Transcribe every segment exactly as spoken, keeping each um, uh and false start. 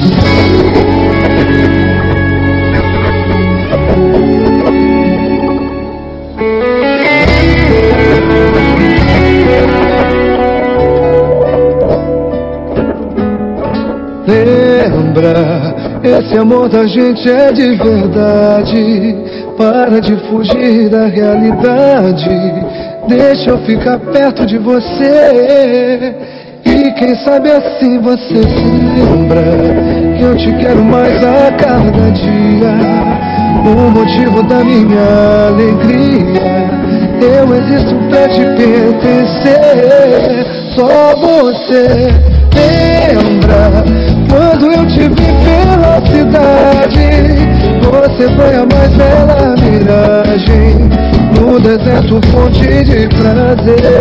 Lembra, esse amor da gente é de verdade. Para de fugir da realidade. Deixa eu ficar perto de você. E quem sabe assim você se lembra que eu te quero mais a cada dia. O motivo da minha alegria. Eu existo pra te pertencer. Só você. Lembra quando eu te vi pela cidade? Você foi a mais bela miragem. No deserto fonte de prazer.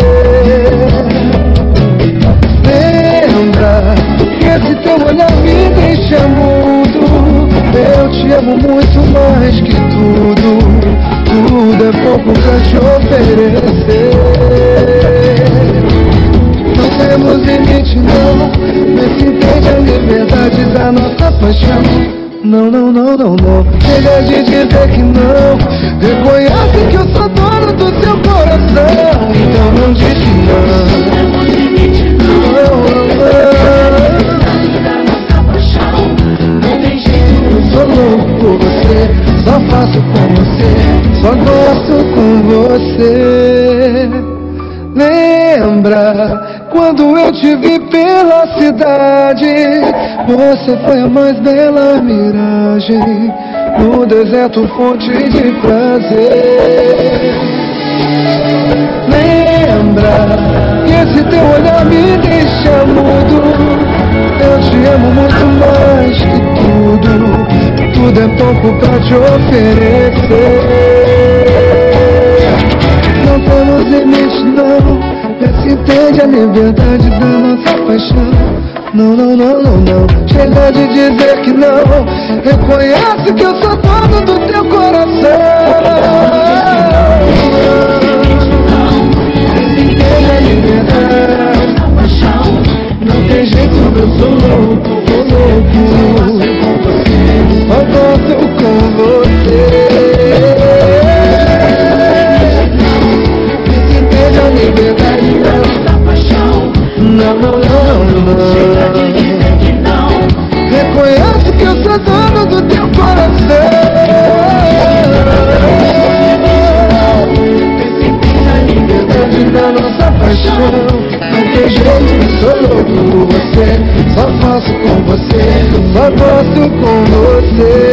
Lembra que esse teu olhar me deixa mudo. Eu te amo muito mais que tudo. Tudo é pouco pra te oferecer. Não temos limite não. Vê se entende a liberdade da nossa paixão. Não, não, não, não, não. Chega de dizer que não. Reconhece que eu sou dono do seu coração. Então não diz que não. Não, não, não tem jeito. Eu sou louco por você. Só faço com você. Só gosto com você. Lembra quando eu te vi pela cidade? Você foi a mais bela miragem. No deserto fonte de prazer. Lembra que esse teu olhar me deixa mudo. Eu te amo muito mais que tudo. Tudo é pouco pra te oferecer. Não temos limite não. Vê se entende a liberdade da nossa paixão. Não, não, não, não, não. Chega de dizer que não. Reconhece que eu sou dono do teu coração. Vê se entende a liberdade da paixão. Não tem jeito, eu sou louco, sou louco. Só gosto com você. A liberdade da paixão. Não, não, não, não. Chega de dizer que não. Reconhece que eu sou dono do teu coração. A liberdade da nossa paixão. Não tem jeito, eu sou louco por você. Só faço com você. Só gosto com você.